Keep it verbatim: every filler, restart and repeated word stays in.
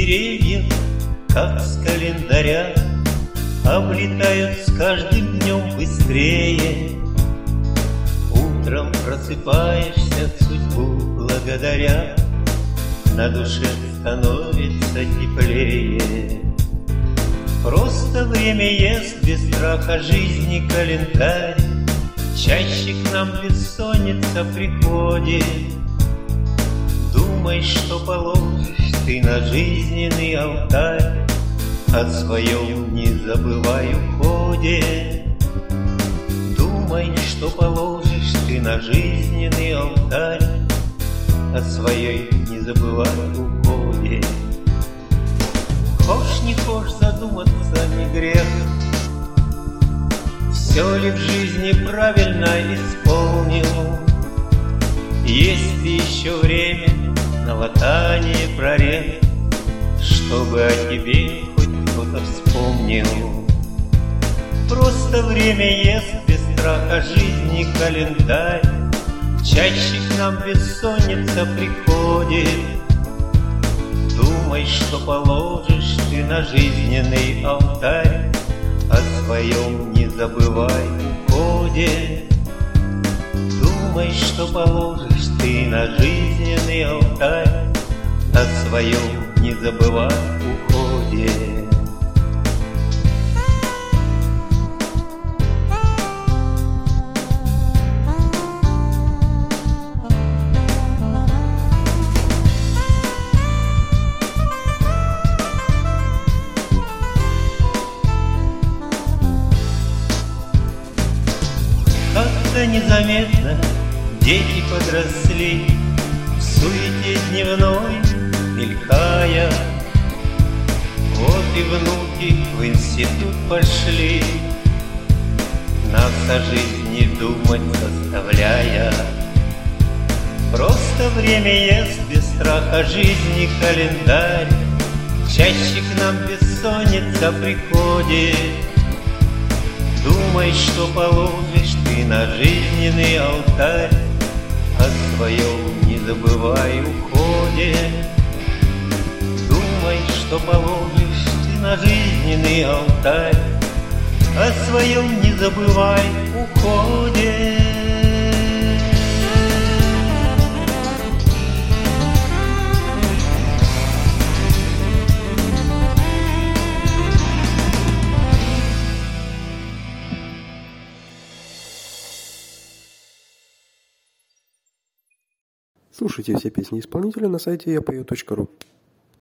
деревьев, как с календаря, облетают с каждым днем быстрее. Утром просыпаешься, судьбу благодаря, на душе становится теплее. Просто время ест без страха жизни календарь, чаще к нам бессонница приходит. Думай, что положишь ты на жизненный алтарь, о своем не забывай уходе. Думай, что положишь ты на жизненный алтарь, о своей не забывай уходе. Хошь не хошь задуматься не грех, все ли в жизни правильно исполнил. Есть ли еще время на латание прорех, чтобы о тебе хоть кто-то вспомнил? Просто время ест без страха жизни календарь, чаще к нам бессонница приходит. Думай, что положишь ты на жизненный алтарь, о своем не забывай уходе. Думай, что положишь ты на жизненный алтарь, о своем не забывай уходе. Как-то незаметно дети подросли, в суете дневной мелькая. Вот и внуки в институт пошли, нас о жизни думать заставляя. Просто время ест без страха жизни календарь, чаще к нам бессонница приходит. Думай, что положишь ты на жизненный алтарь, о своем не забывай уходе. Думай, что положишь ты на жизненный алтарь, о своем не забывай уходе. Слушайте все песни исполнителя на сайте я пою точка ру.